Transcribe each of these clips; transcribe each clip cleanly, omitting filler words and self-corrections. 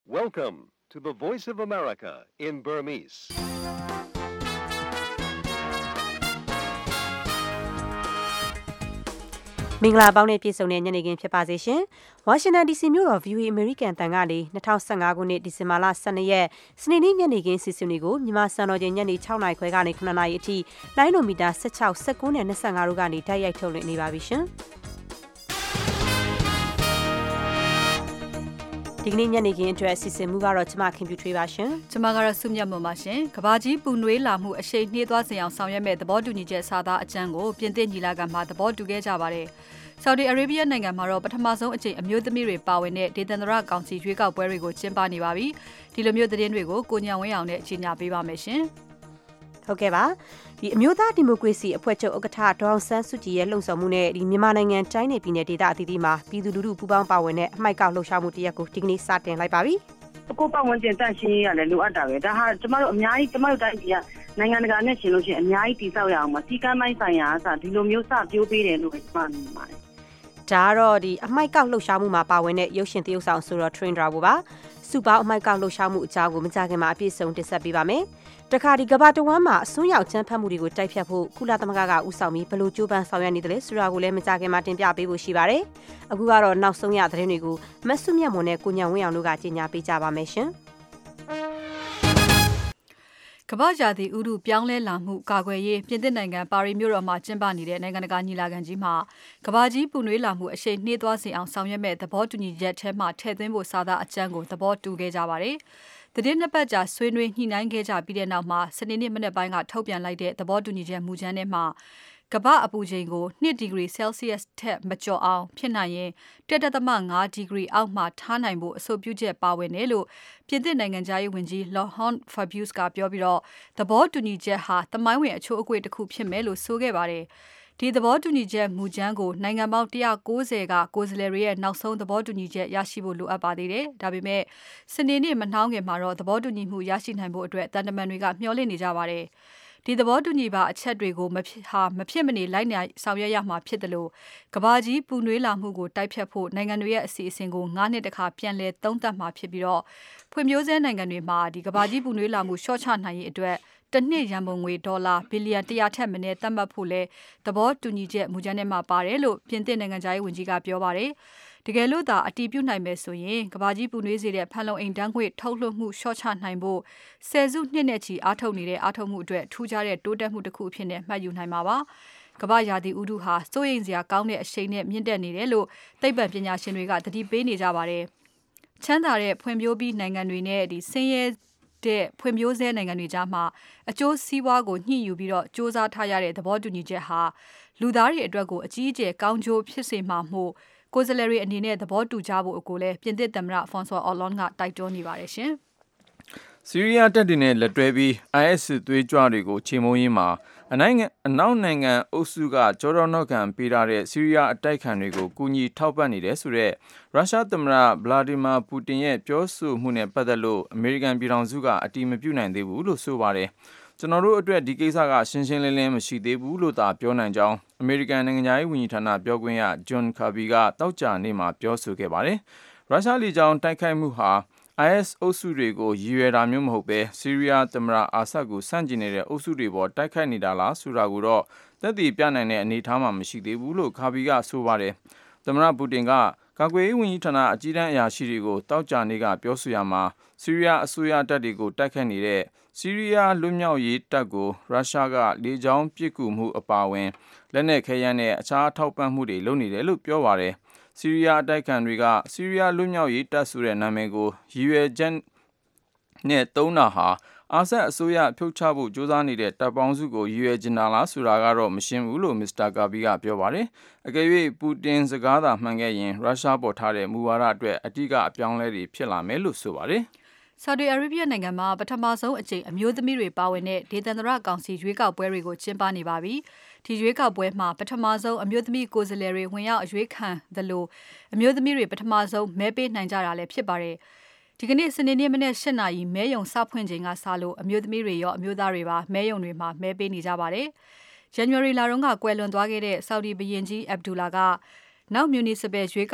Welcome to the Voice of America in Burmese. ။မင်္ဂလာပေါင်းနဲ့ပြည့်စုံတဲ့ညနေခင်းဖြစ်ပါစေရှင်။ Washington DC မြို့တော် VOA American တန်ကနေ2015ခုနှစ်ဒီဇင်ဘာလ12ရက်စနေနေ့ညနေခင်းစီစဉ်တွေကိုမြန်မာစံတော်ချိန်ညနေ6:00နာရီခွဲကနေ9:00နာရီအထိလိုင်းနိုမီတာ16, 19နဲ့25တို့ကနေတိုက်ရိုက်ထုတ်လွှင့်နေပါပြီရှင်။ဒီကနေ့ညနေခင်းအတွက်အစီအစဉ်မှုကတော့ကျမခင်ပြူထွေးပါရှင်။ကျမကတော့စုမြတ်မွန်ပါရှင်။ကဘာကြီးပူနွေးလာမှုအရှိန်နှေးသွားစေအောင်ဆောင်ရွက်မဲ့သဘောတူညီချက်စာသားအကျမ်းကိုပြင်သစ်ညီလာခံမှာသဘောတူခဲ့ကြပါတယ်။ Saudi Arabia နိုင်ငံမှာတော့ပထမဆုံးအကြိမ်အမျိုးသမီးတွေပါဝင်တဲ့ဒေသန္တရကောင်စီရွေးကောက်ပွဲတွေကိုကျင်းပနေပါပြီ။ဒီလိုမျိုးသတင်းတွေကိုကိုညံဝင်းအောင်နဲ့ကြီးညာပေးပါမယ်ရှင်။ဟုတ်ကဲ့ပါဒီအမျိုးသားဒီမိုကရေစီအဖွဲ့ချုပ်ဥက္ကဋ္ဌဒေါအောင်ဆန်းစုကြည်ရဲ့လှုံ့ဆော်မှုနဲ့ဒီမြန်မာနိုင်ငံတိုင်းနယ်ပြည်နယ်ဒေသအသီးသီးမှာပြည်သူလူထုပူးပေါင်းပါဝင်တဲ့အမိုက်ကောက်လှုပ်ရှားမှုတရက်ကိုဒီကနေ့စတင်လိုက်ပါပြီကိုပတ်ဝန်းကျင်တန့်ရှင်းရေးရတယ်လိုအပ်တာပဲဒါဟာကျမတို့အများကြီးကျမတို့တိုင်းပြည်ကနိုင်ငံတကာနဲ့ရှင်လို့ရှိရင်အများကြီးတည်ဆောက်ရအောင်ပါစီကံပိုင်းဆိုင်ရာအစဒီလိုမျိုးစပြိုးပေးတယ်လို့ကျမမြင်ပါတယ်ဒါကတော့ဒီအမိုက်ကောက်လှုပ်ရှားမှုမှာပါဝင်တဲ့ရုပ်ရှင်သရုပ်ဆောင်ဆိုတော့ Trainer ဘို့ပါစုပေါင်းအမိုက်ကောက်လှုပ်ရှားမှုအကြောင်းကိုမကြခင်မှာအပြည့်စုံတင်ဆက်ပေးပါမယ်တခါဒီကဘာတဝမ်းမှာအစွန်းရောက်ချမ်းဖတ်မှုတွေကိုတိုက်ဖြတ်ဖို့ကုလသမဂ္ဂကဥဆောင်ပြီးဘလို့ကြိုးပမ်းဆောင်ရွက်နေတယ်လဲဆိုတာကိုလည်းမကြခင်မှာတင်ပြပေးဖို့ရှိပါတယ်အခုကတော့နောက်ဆုံးရသတင်းတွေကိုမဆုမြတ်မွန်နဲ့ကိုညံဝင်းအောင်တို့ကကြီးညာပေးကြပါမယ်ရှင်ကမ္ဘာရာသီဥတုပြောင်းလဲလာမှုကာကွယ်ရေးပြင်သစ်နိုင်ငံပါရီမြို့တော်မှာကျင်းပနေတဲ့နိုင်ငံတကာညီလာခံကြီးမှာကမ္ဘာကြီးပူနွေးလာမှုအရှိန်နှေးသွားစေအောင်ဆောင်ရွက်မဲ့သဘောတူညီချက်ထဲမှာထည့်သွင်းဖို့စာသားအကျမ်းကိုသဘောတူခဲ့ကြပါတယ်။သတင်းနှစ်ပတ်ကြာဆွေးနွေးညှိနှိုင်းခဲ့ကြပြီးတဲ့နောက်မှာစနေနေ့မနက်ပိုင်းကထုတ်ပြန်လိုက်တဲ့သဘောတူညီချက်မူကြမ်းထဲမှာကမ္ဘာအပူချိန်ကို2ဒီဂရီ Celsius ထက်မကျော်အောင်ဖြစ်နိုင်ရင်1.5ဒီဂရီအောက်မှာထားနိုင်ဖို့အဆိုပြုချက်ပါဝင်တယ်လို့ပြင်သစ်နိုင်ငံသားရေးဝန်ကြီး Laurent Fabius ကပြောပြီးတော့သဘောတူညီချက်ဟာသမိုင်းဝင်အချိုးအကွေ့တစ်ခုဖြစ်မယ်လို့ဆိုခဲ့ပါတယ်။ဒီသဘောတူညီချက်မူကြမ်းကိုနိုင်ငံပေါင်း190ကကိုယ်စားလှယ်တွေရဲ့နောက်ဆုံးသဘောတူညီချက်ရရှိဖို့လိုအပ်ပါသေးတယ်။ဒါပေမဲ့စနေနေ့မနှောင်းခင်မှာတော့သဘောတူညီမှုရရှိနိုင်ဖို့အတွက်တန်တမန်တွေကမျှော်လင့်နေကြပါတယ်။ဒီသဘောတူညီပါအချက်တွေကိုမဖြစ်မနေလိုက်နိုင်ဆောင်ရွက်ရမှာဖြစ်တယ်လို့ကဘာကြီးပူနွေးလာမှုကိုတိုက်ဖြတ်ဖို့နိုင်ငံတွေရဲ့အစီအစဉ်ကို9နှစ်တခါပြန်လည်သုံးသပ်မှာဖြစ်ပြီးတော့ဖွံ့ဖြိုးဆဲနိုင်ငံတွေမှာဒီကဘာကြီးပူနွေးလာမှုရှော့ချနိုင်ရေးအတွက်တစ်နှစ်ရန်ပုံငွေဒေါ်လာဘီလီယံ100ထက်မနည်းသတ်မှတ်ဖို့လဲသဘောတူညီချက်မူကြမ်းထဲမှာပါတယ်လို့ပြင်သစ်နိုင်ငံသားရေးဝန်ကြီးကပြောပါတယ်တကယ်လို့သာအတည်ပြုနိုင်မယ်ဆိုရင်ကဘာကြီးပူနွေးစေတဲ့ဖန်လုံအိမ်ဓာတ်ငွေ့ထုတ်လွှတ်မှုရှော့ချနိုင်ဖို့ဆယ်စုနှစ်နဲ့ချီအားထုတ်နေတဲ့အားထုတ်မှုအတွက်ထူးခြားတဲ့တိုးတက်မှုတစ်ခုအဖြစ်နဲ့မှတ်ယူနိုင်မှာပါကမ္ဘာရာသီဥတုဟာစိုးရိမ်စရာကောင်းတဲ့အရှိန်နဲ့မြင့်တက်နေတယ်လို့သိပ္ပံပညာရှင်တွေကသတိပေးနေကြပါတယ်ချမ်းသာတဲ့ဖွံ့ဖြိုးပြီးနိုင်ငံတွေနဲ့ဆင်းရဲတဲ့ဖွံ့ဖြိုးဆဲနိုင်ငံတွေကြားမှာအကျိုးစီးပွားကိုညှိယူပြီးတော့စ조사ထားရတဲ့သဘောတူညီချက်ဟာလူသားတွေအတွက်ကိုအကြီးအကျယ်ကောင်းကျိုးဖြစ်စေမှာမို့ကိုယ်စားလှယ်တွေအနေနဲ့သဘောတူကြဖို့အကိုလည်းပြင်သစ်သမ္မတ François Hollande ကတိုက်တွန်းနေပါတယ်ရှင်။ဆီးရီးယားတပ်တွေနဲ့လက်တွဲပြီး IS စစ်သွေးကြွတွေကိုချေမှုန်းရေးမှာအနောက်နိုင်ငံအုပ်စုကကြောတော်နောက်ခံပေးထားတဲ့ဆီးရီးယားအတိုက်ခံတွေကိုကူညီထောက်ပံ့နေတယ်ဆိုတဲ့ရုရှားသမ္မတဗလာဒီမာပူတင်ရဲ့ပြောဆိုမှုနဲ့ပတ်သက်လို့အမေရိကန်ပြည်ထောင်စုကအတည်မပြုနိုင်သေးဘူးလို့ဆိုပါတယ်။ကျွန်တော်တို့အတွက်ဒီကိစ္စကရှင်းရှင်းလင်းလင်းမရှိသေးဘူးလို့သာပြောနိုင်ကြောင်းအမေရိကန်နိုင်ငံသားရေးဝန်ကြီးဌာနပြောခွင့်ရဂျွန်ကာဘီကတောက်ကြနေ့မှာပြောဆိုခဲ့ပါတယ်။ရုရှားလေကြောင်းတိုက်ခိုက်မှုဟာIS အုပ်စုတွေကိုရည်ရွယ်တာမျိုးမဟုတ်ပဲဆီးရီးယားသမ္မတအာဆတ်ကိုဆန့်ကျင်နေတဲ့အုပ်စုတွေပေါ်တိုက်ခိုက်နေတာလားဆိုတာကိုတော့သက်သေပြနိုင်တဲ့အနေအထားမှမရှိသေးဘူးလို့ကာဘီကဆိုပါတယ်။သမ္မတပူတင်ကကာကွယ်ရေးဝန်ကြီးဌာနအကြီးတန်းအရာရှိတွေကိုတောက်ကြနေ့ကပြောဆိုရမှာဆီးရီးယားအစိုးရတပ်တွေကိုတိုက်ခိုက်နေတဲ့ဆီးရီးယားလွတ်မြောက်ရေးတပ်ကိုရုရှားကလေကြောင်းပစ်ကူမှုအပါအဝင်လက်နက်ခဲယမ်းနဲ့အခြားထောက်ပံ့မှုတွေလုပ်နေတယ်လို့ပြောပါတယ်။ဆီးရီးယားအတိုက်ခံတွေကဆီးရီးယားလွတ်မြောက်ရေးတပ်ဆိုတဲ့နာမည်ကိုရည်ရွယ်ချက်နဲ့သုံးတာဟာအာဆတ်အစိုးရဖြုတ်ချဖို့ကြိုးစားနေတဲ့တပ်ပေါင်းစုကိုရည်ရွယ်ချင်တာလားဆိုတာကတော့မရှင်းဘူးလို့မစ္စတာကာဘီကပြောပါတယ်။အကယ်၍ပူတင်စကားသာမှန်ခဲ့ရင်ရုရှားပေါ်ထားတဲ့မူဝါဒအတွက်အဓိကအပြောင်းလဲတွေဖြစ်လာမယ်လို့ဆိုပါတယ်။ Saudi Arabia နိုင်ငံမှာပထမဆုံးအကြိမ်အမျိုးသမီးတွေပါဝင်တဲ့ဒေသန္တရကောင်စီရွေးကောက်ပွဲတွေကိုကျင်းပနေပါပြီ။ဒီရွေးကောက်ပွဲမှာပထမဆုံးအမျိုးသမီးကိုယ်စားလှယ်တွေဝင်ရောက်အရွေးခံသလိုအမျိုးသမီးတွေပထမဆုံးမဲပေးနိုင်ကြတာလည်းဖြစ်ပါတယ်။ဒီကနေ့စနေနေ့မနေ့8နာရီမဲယုံစဖွင့်ချိန်ကစလို့အမျိုးသမီးတွေရောအမျိုးသားတွေပါမဲယုံတွေမှာမဲပေးနေကြပါတယ်။ January လတုန်းကကွယ်လွန်သွားခဲ့တဲ့ Saudi ဘုရင်ကြီး Abdullah ကနောက် Municipal ရွေးကောက်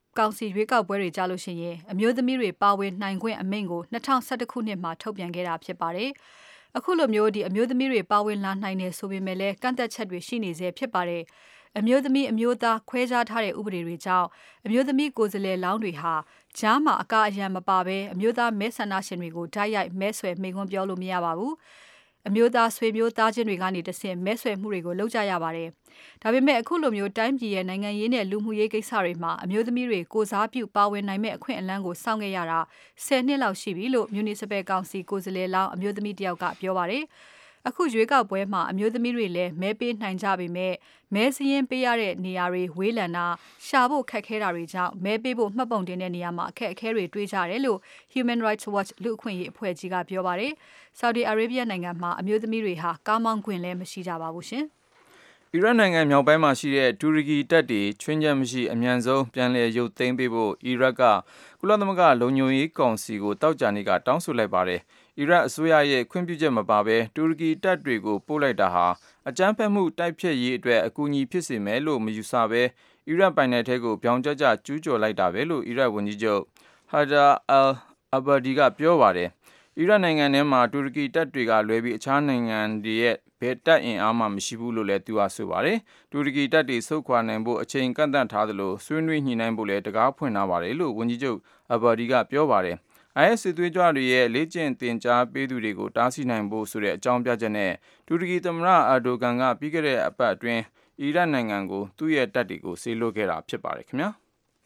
ကောင်စီရွေးကောက်ပွဲတွေကြလို့ရှိရင်အမျိုးသမီးတွေပါဝင်နိုင်ခွင့်အမိန့်ကို2011ခုနှစ်မှာထုတ်ပြန်ခဲ့တာဖြစ်ပါတယ်။အခုလိုမျိုးအမျိုးသမီးတွေပါဝင်လာနိုင်တယ်ဆိုပေမဲ့လည်းကန့်သက်ချက်တွေရှိနေသေးဖြစ်ပါတယ်။အမျိုးသမီးအမျိုးသားခွဲခြားထားတဲ့ဥပဒေတွေကြောင့်အမျိုးသမီးကိုယ်စားလှယ်လောင်းတွေဟာကြားမှာအကာအရံမပါဘဲအမျိုးသားမဲဆန္ဒရှင်တွေကိုဓာတ်ရိုက်မဲဆွယ်မိန့်ခွန်းပြောလို့မရပါဘူး။အမျိုးသားဆွေမျိုးသားချင်းတွေကနေတဆင့်မဲဆွယ်မှုတွေကိုလုပ်ကြရပါတယ်။ဒါပေမဲ့အခုလိုမျိုးတိုင်းပြည်ရဲ့နိုင်ငံရေးနဲ့လူမှုရေးကိစ္စတွေမှာအမျိုးသမီးတွေကိုစားပြုပါဝင်နိုင်မဲ့အခွင့်အလမ်းကိုစောင့်ခဲ့ရတာ10နှစ်လောက်ရှိပြီလို့ Municipal Council ကိုယ်စားလှယ်လောင်းအမျိုးသမီးတယောက်ကပြောပါတယ်။အခုရွေးကောက်ပွဲမှာအမျိုးသမီးတွေလည်းမဲပေးနိုင်ကြပေမဲ့မဲစည်းရင်းပေးရတဲ့နေရာတွေဝေးလံတာရှာဖို့ခက်ခဲတာတွေကြောင့်မဲပေးဖို့မှတ်ပုံတင်တဲ့နေရာမှာအခက်အခဲတွေတွေ့ကြတယ်လို့ Human Rights Watch လူ့အခွင့်အရေးအဖွဲ့ကြီးကပြောပါတယ်။ Saudi Arabia နိုင်ငံမှာအမျိုးသမီးတွေဟာကားမောင်းခွင့်လည်းမရှိကြပါဘူးရှင်။အီရတ်နိုင်ငံမြောက်ပိုင်းမှာရှိတဲ့တူရကီတပ်တွေချွင်းချက်မရှိအမြန်ဆုံးပြန်လည်ရုပ်သိမ်းပေးဖို့အီရတ်ကကုလသမဂ္ဂလုံခြုံရေးကောင်စီကိုတောက်ကြနေကတောင်းဆိုလိုက်ပါတယ်။အီရတ်အစိုးရရဲ့ခွင့်ပြုချက်မပါဘဲတူရကီတပ်တွေကိုပို့လိုက်တာဟာအကြမ်းဖက်မှုတိုက်ဖျက်ရေးအတွက်အကူအညီဖြစ်စေမယ်လို့မယူဆဘဲအီရတ်ပိုင်နယ်ထဲကိုပြောင်းကျကျကျူးကျော်လိုက်တာပဲလို့အီရတ်ဝန်ကြီးချုပ် Haider al-Abadi ကပြောပါတယ်။အီရတ်နိုင်ငံထဲမှာတူရကီတပ်တွေကလွဲပြီးအခြားနိုင်ငံတွေရဲ့ဘယ်တပ်အင်အားမှမရှိဘူးလို့လည်းသူကဆိုပါတယ်။တူရကီတပ်တွေဆုတ်ခွာနိုင်ဖို့အချိန်ကန့်သတ်ထားသလိုဆွေးနွေးညှိနှိုင်းဖို့လည်းတကားဖွင့်ထားပါတယ်လို့ဝန်ကြီးချုပ် Abadi ကပြောပါတယ်။ IS စစ်သွေးကြွတွေရဲ့လေ့ကျင့်သင်ကြားပေးသူတွေကိုတားဆီးနိုင်ဖို့ဆိုတဲ့အကြောင်းပြချက်နဲ့တူရကီသမ္မတအာဒိုဂန်ကပြီးခဲ့တဲ့အပတ်အတွင်းအီရတ်နိုင်ငံကိုသူ့ရဲ့တပ်တွေကိုဆေးလွှတ်ခဲ့တာဖြစ်ပါတယ်ခင်ဗျာ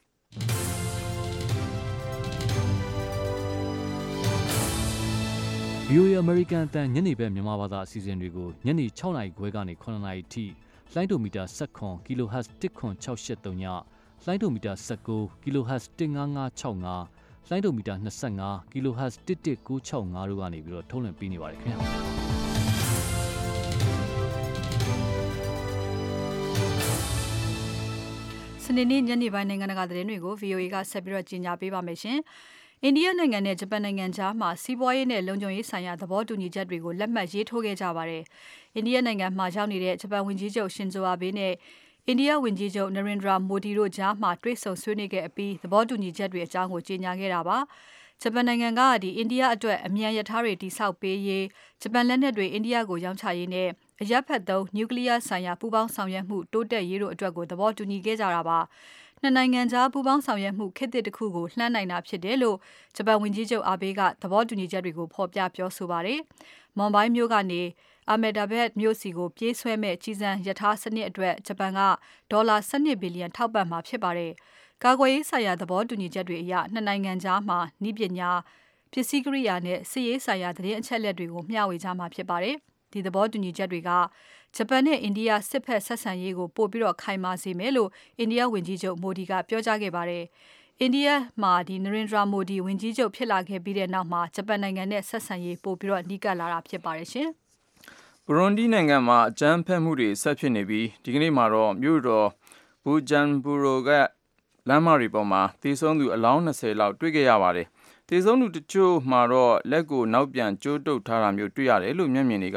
။ VOA American အတန်ညနေပဲမြန်မာဘာသာအစီအစဉ်တွေကိုညနေ6:00 နာရီခွဲကနေ9:00 နာရီထိလိုင်းဒိုမီတာ19 kHz 10683ညလိုင်းဒိုမီတာ19 kHz 15565လိုင်းဒိုမီတာ25 kHz 11965တို့ကနေပြီးတော့ထုတ်လွှင့်ပေးနေပါတယ်ခင်ဗျာစနေနေ့ညနေပိုင်းနိုင်ငံတကာသတင်းတွေကို VOA ကဆက်ပြီးတော့ကြီးညာပေးပါမယ်ရှင်။အိန္ဒိယနိုင်ငံနဲ့ဂျပန်နိုင်ငံကြားမှာစီးပွားရေးနဲ့လုံခြုံရေးဆိုင်ရာသဘောတူညီချက်တွေကိုလက်မှတ်ရေးထိုးခဲ့ကြပါတယ်။အိန္ဒိယနိုင်ငံမှာရောက်နေတဲ့ဂျပန်ဝန်ကြီးချုပ်ရှင်ဇိုအာဘေးနဲ့အိန္ဒိယဝန်ကြီးချုပ်နရင်ဒရာမိုဒီတို့ကြားမှာတွေ့ဆုံဆွေးနွေးခဲ့အပြီးသဘောတူညီချက်တွေအကြောင်းကိုကြေညာခဲ့တာပါ။ဂျပန်နိုင်ငံကအိန္ဒိယအတွက်အမြန်ရထားတွေတိစောက်ပေးရေးဂျပန်လက်နက်တွေအိန္ဒိယကိုရောင်းချရေးနဲ့အရပ်ဖက်သုံးနျူကလ িয়ার ဆိုင်ရာပူးပေါင်းဆောင်ရွက်မှုတိုးတက်ရေးတို့အတွက်ကိုသဘောတူညီခဲ့ကြတာပါ။နှစ်နိုင်ငံကြားပူးပေါင်းဆောင်ရွက်မှုခေတ်သစ်တစ်ခုကိုလှမ်းနိုင်တာဖြစ်တယ်လို့ဂျပန်ဝန်ကြီးချုပ်အာဘေးကသဘောတူညီချက်တွေကိုဖော်ပြပြောဆိုပါတယ်။မွန်ဘိုင်းမြို့ကနေAhmedabad မြို့စီကိုပြေးဆွဲမဲ့ကြီးစံရထားစနစ်အတွက်ဂျပန်ကဒေါ်လာ12ဘီလီယံထောက်ပံ့မှာဖြစ်ပါတယ်။ကာကွယ်ရေးဆိုင်ရာသဘောတူညီချက်တွေအရနှစ်နိုင်ငံကြားမှာနည်းပညာပစ္စည်းကိရိယာနဲ့စစ်ရေးဆိုင်ရာသတင်းအချက်အလက်တွေကိုမျှဝေကြမှာဖြစ်ပါတယ်။ဒီသဘောတူညီချက်တွေကဂျပန်နဲ့အိန္ဒိယစစ်ဖက်ဆက်ဆံရေးကိုပို့ပြီးတော့ခိုင်မာစေမယ်လို့အိန္ဒိယဝန်ကြီးချုပ်မိုဒီကပြောကြားခဲ့ပါတယ်။အိန္ဒိယမှာနရင်ဒရာမိုဒီဝန်ကြီးချုပ်ဖြစ်လာခဲ့ပြီးတဲ့နောက်မှာဂျပန်နိုင်ငံနဲ့ဆက်ဆံရေးပို့ပြီးတော့နှီးကပ်လာတာဖြစ်ပါတယ်ရှင်။ဘရွန်ဒီနိုင်ငံမှာအကြမ်းဖက်မှုတွေဆက်ဖြစ်နေပြီးဒီကနေ့မှာတော့မြို့တော်ဘူဂျန်ဘူရိုကလမ်းမတွေပေါ်မှာသေဆုံးသူအလောင်း20လောက်တွေ့ခဲ့ရပါတယ်။သေဆုံးသူတချို့မှာတော့လက်ကိုနောက်ပြန်ကျိုးတုပ်ထားတာမျိုးတွေ့ရတယ်လို့မျက်မြင်တွေက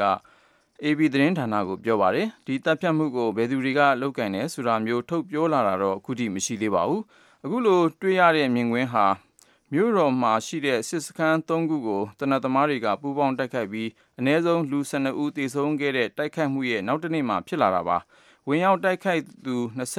AB သတင်းဌာနကိုပြောပါတယ်။ဒီတပ်ဖြတ်မှုကိုဘယ်သူတွေကလုပ်ကင်တယ်ဆိုတာမျိုးထုတ်ပြောလာတာတော့အခုထိမရှိသေးပါဘူး။အခုလိုတွေ့ရတဲ့မြင်ကွင်းဟာမြို့တော်မှာရှိတဲ့စစ်စခန်း3ခုကိုတနက်သမားတွေကပူးပေါင်းတိုက်ခိုက်ပြီးအနည်းဆုံးလူ12ဦးသေဆုံးခဲ့တဲ့တိုက်ခိုက်မှုရဲ့နောက်တစ်နေ့မှာဖြစ်လာတာပါ။ဝင်ရောက်တိုက်ခိုက်သူ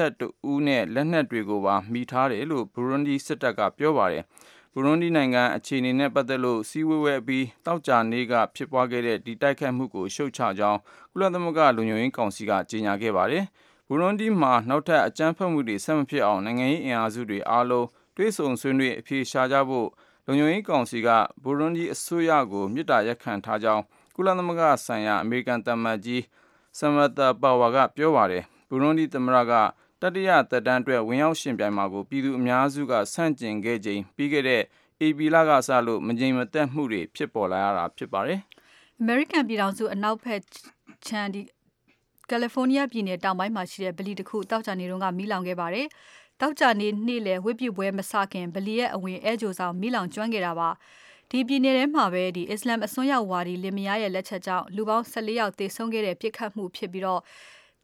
22ဦးနဲ့လက်နက်တွေကိုပါမိထားတယ်လို့ဘရွန်ဒီစစ်တပ်ကပြောပါတယ်။ဘရွန်ဒီနိုင်ငံအခြေအနေနဲ့ပတ်သက်လို့စီးဝေးပြီးတောက်ကြနေ့ကဖြစ်ပွားခဲ့တဲ့ဒီတိုက်ခိုက်မှုကိုရှုတ်ချကြောင်းကုလသမဂ္ဂလုံခြုံရေးကောင်စီကကြေညာခဲ့ပါတယ်။ဘရွန်ဒီမှာနောက်ထပ်အကြမ်းဖက်မှုတွေဆက်မဖြစ်အောင်နိုင်ငံရေးအင်အားစုတွေအားလုံးတွေ့ဆုံဆွေးနွေးအဖြေရှာကြဖို့လုံခြုံရေးကောင်စီကဘူရွန်ဒီအစိုးရကိုမြစ်တာရက်ခံထားကြောင်းကုလသမဂ္ဂဆိုင်ရာအမေရိကန်သမ္မတကြီးဆမ်မတာပါဝါကပြောပါတယ်။ဘူရွန်ဒီသမ္မတကတတိယသက်တမ်းအတွက်ဝင်ရောက်ရှင်ပြိုင်မှာကိုပြည်သူအများစုကဆန့်ကျင်ခဲ့ချိန်ပြီးခဲ့တဲ့ AB လကစလို့မငြိမ်မသက်မှုတွေဖြစ်ပေါ်လာရတာဖြစ်ပါတယ်။ American ပြည်ထောင်စုအနောက်ဘက်ခြမ်းကယ်လီဖိုးနီးယားပြည်နယ်တောင်ပိုင်းမှာရှိတဲ့ဗလီတစ်ခုတောက်ကြနေတုန်းကမီးလောင်ခဲ့ပါတယ်။တောက်ကြနေနေ့လယ်ဝိပုပွဲမစခင်ဗလီရဲ့အဝင်အဲဂျိုဆောင်မီးလောင်ကျွမ်းခဲ့တာပါ။ဒီပြည်နယ်ထဲမှာပဲအစ္စလမ်အစွန်းရောက်ဝါဒီလင်မယားရဲ့လက်ချက်ကြောင့်လူပေါင်း14ယောက်သေဆုံးခဲ့တဲ့ပြစ်ခတ်မှုဖြစ်ပြီးတော့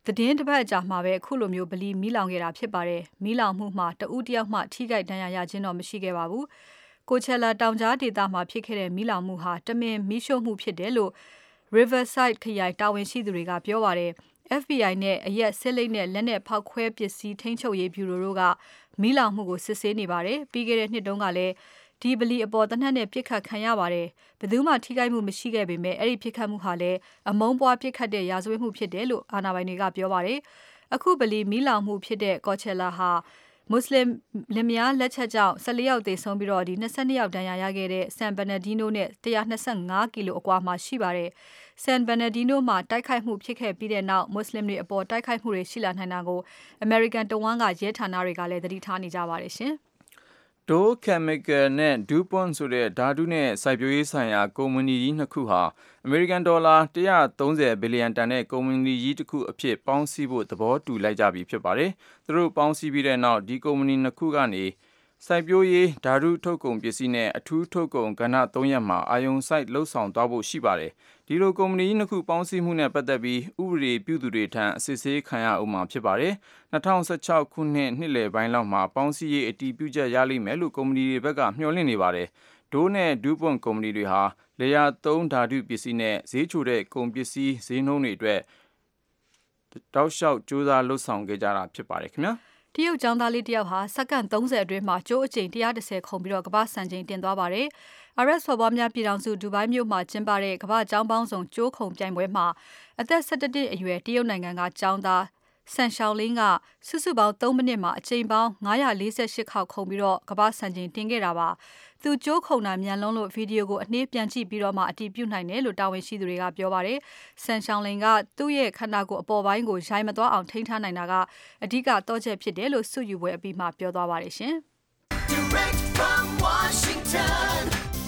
သတင်းတစ်ပတ်အကြာမှာပဲအခုလိုမျိုးဗလီမီးလောင်ခဲ့တာဖြစ်ပါတယ်။မီးလောင်မှုမှာတဦးတယောက်မှထိခိုက်ဒဏ်ရာရခြင်းတော့မရှိခဲ့ပါဘူး။ကိုချယ်လာတောင်ကြားဒေသမှာဖြစ်ခဲ့တဲ့မီးလောင်မှုဟာတမင်မီးရှို့မှုဖြစ်တယ်လို့ Riverside ခရိုင်တာဝန်ရှိသူတွေကပြောပါတယ်။ FBI နဲ့အရက်စစ်လိပ်နဲ့လက်နက်ဖောက်ခွဲပစ္စည်းထိန်းချုပ်ရေးဗျူရိုတို့ကမီးလောင်မှုကိုစစ်ဆေးနေပါတယ်။ပြီးခဲ့တဲ့နှစ်တုန်းကလည်းဒီဗလီအပေါ်တနက်နဲ့ပြစ်ခတ်ခံရပါတယ်။ဘယ်သူမှထိခိုက်မှုမရှိခဲ့ပေမဲ့အဲ့ဒီပြစ်ခတ်မှုဟာလည်းအမုန်းပွားပြစ်ခတ်တဲ့ရာဇဝတ်မှုဖြစ်တယ်လို့အာဏာပိုင်တွေကပြောပါတယ်။အခုဗလီမီးလောင်မှုဖြစ်တဲ့ Coachella ဟာမွတ်စလင်လင်မယားလက်ချက်ကြောင့်14ယောက်သေဆုံးပြီးတော့ဒီ22ယောက်ဒဏ်ရာရခဲ့တဲ့ San Bernardino နဲ့125ကီလိုအကွာမှာရှိပါတယ်။ San Bernardino မှာတိုက်ခိုက်မှုဖြစ်ခဲ့ပြီးတဲ့နောက်မွတ်စလင်တွေအပေါ်တိုက်ခိုက်မှုတွေရှိလာနိုင်တာကို American တဝန်းကရဲဌာနတွေကလည်းသတိထားနေကြပါတယ်ရှင်။ Dow Chemical နဲ့ DuPont ဆိုတဲ့ဓာတုနဲ့စိုက်ပျိုးရေးဆိုင်ရာကုမ္ပဏီကြီးနှစ်ခုဟာအမေရိကန်ဒေါ်လာ130ဘီလီယံတန်တဲ့ကုမ္ပဏီကြီးတစ်ခုအဖြစ်ပေါင်းစည်းဖို့သဘောတူလိုက်ကြပြီဖြစ်ပါတယ်။သူတို့ပေါင်းစည်းပြီးတဲ့နောက်ဒီကုမ္ပဏီနှစ်ခုကနေစိုက်ပျိုးရေးဓာတုထုတ်ကုန်ပစ္စည်းနဲ့အထူးထုတ်ကုန်ကဏ္ဍ3ရပ်မှာအာရုံစိုက်လှုပ်ဆောင်သွားဖို့ရှိပါတယ်။ဒီလိုကုမ္ပဏီနှစ်ခုပေါင်းစည်းမှုနဲ့ပတ်သက်ပြီးဥပဒေပြုသူတွေထံအစစ်ဆေးခံရအောင်မှာဖြစ်ပါတယ်။2016ခုနှစ်လယ်ပိုင်းလောက်မှာပေါင်းစည်းရေးအတည်ပြုချက်ရလိမ့်မယ်လို့ကုမ္ပဏီတွေဘက်ကမျှော်လင့်နေပါတယ်။ Dow နဲ့ DuPont ကုမ္ပဏီတွေဟာလေယာသုံးဓာတုပစ္စည်းနဲ့ဈေးချိုတဲ့ကုန်ပစ္စည်းဈေးနှုန်းတွေအတွက်တောက်လျှောက်စူးစမ်းလှုပ်ဆောင်ခဲ့ကြတာဖြစ်ပါတယ်ခင်ဗျာတရုတ်ကျောင်းသားလေးတယောက်ဟာစက္ကန့်30အတွင်းမှာကျိုးအကြိမ်130ခုံပြီးတော့ကမ္ဘာစံချိန်တင်သွားပါတယ်။ RS ဖော်ပွားများပြည်ထောင်စုဒူဘိုင်းမြို့မှာကျင်းပတဲ့ကမ္ဘာကျောင်းပေါင်းစုံကျိုးခုံပြိုင်ပွဲမှာအသက်17နှစ်အရွယ်တရုတ်နိုင်ငံကကျောင်းသားဆန်ရှောင်းလင်းကစုစုပေါင်း3မိနစ်မှာအချိန်ပေါင်း948ခေါက်ခုံပြီးတော့ကမ္ဘာစံချိန်တင်ခဲ့တာပါ။သူကျိုးခုံတာမြန်လွန်းလို့ဗီဒီယိုကိုအနှေးပြန်ကြည့်ပြီးတော့မှအတည်ပြုနိုင်တယ်လို့တာဝန်ရှိသူတွေကပြောပါတယ်။ဆန်ရှောင်းလင်းကသူ့ရဲ့ခန္ဓာကိုယ်အပေါ်ပိုင်းကိုရိုက်မသွားအောင်ထိန်းထားနိုင်တာကအဓိကတော့ချက်ဖြစ်တယ်လို့စုယူပွဲအပြီးမှာပြောသွားပါတယ်ရှင်။ Direct from Washington,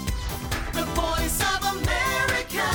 the voice of America,